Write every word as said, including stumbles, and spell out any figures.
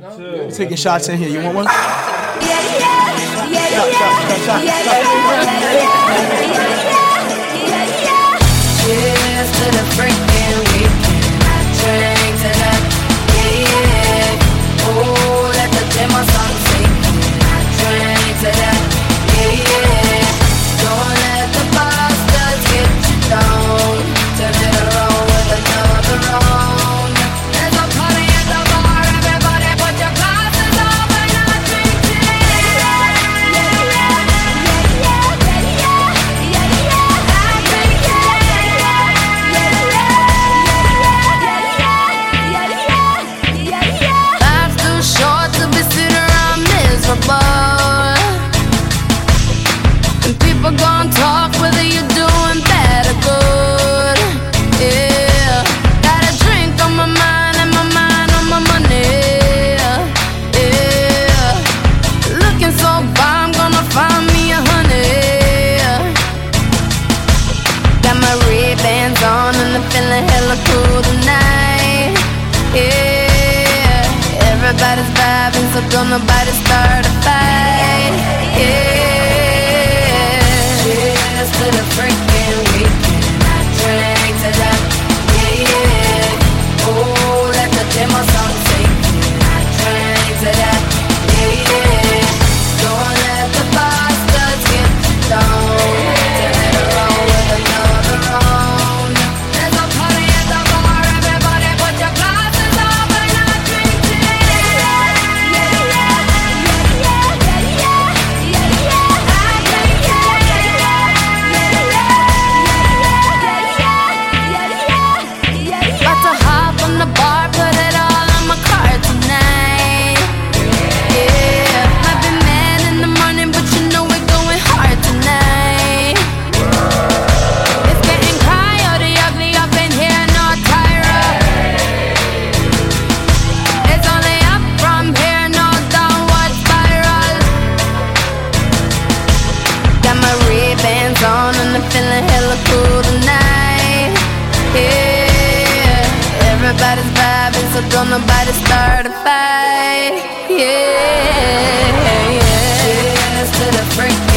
We're taking shots in here. You want one? Yeah, yeah, yeah, yeah, yeah, yeah. Cheers to the freaking weekend. I drink to that, yeah, yeah. Oh, let the demo song sing. I drink to that, yeah, yeah. Don't let the bastards get you down. Turn it around with another round. There's a party at the bar. Everybody put your glasses up and I drink to life's too short to be sitting around miserable. And people gon' talk whether you're doing bad or good. Yeah, got a drink on my mind and my mind on my money. Yeah, looking so fine, I'm gonna find me a honey. Got my Ray-Bans on and I'm feeling hella cool tonight. Yeah, everybody's vibing, so don't nobody start a fight. Yeah, cheers to the freaking weekend. I drink to that, yeah, yeah. Oh, let the demo song sing. I drink to that, yeah, yeah. Don't let the bastards get you down. Turn it around with another round. There's a party at the bar. Everybody put your glasses up and I drink to that. Yeah, yeah, yeah, yeah, yeah, yeah, yeah, yeah. I drink to that. Yeah, yeah, yeah, yeah, yeah, yeah. About to hop on the bar, put it all on my card tonight. Yeah, might be mad in the morning, but you know we're going hard tonight. It's getting coyote ugly up in here, no Tyra. It's only up from here, no downward spiral. Got my Ray-Bans on and I'm feeling hella cool tonight. Yeah, everybody's vibing, so don't nobody start a fight. Yeah, yeah. Cheers to the freak.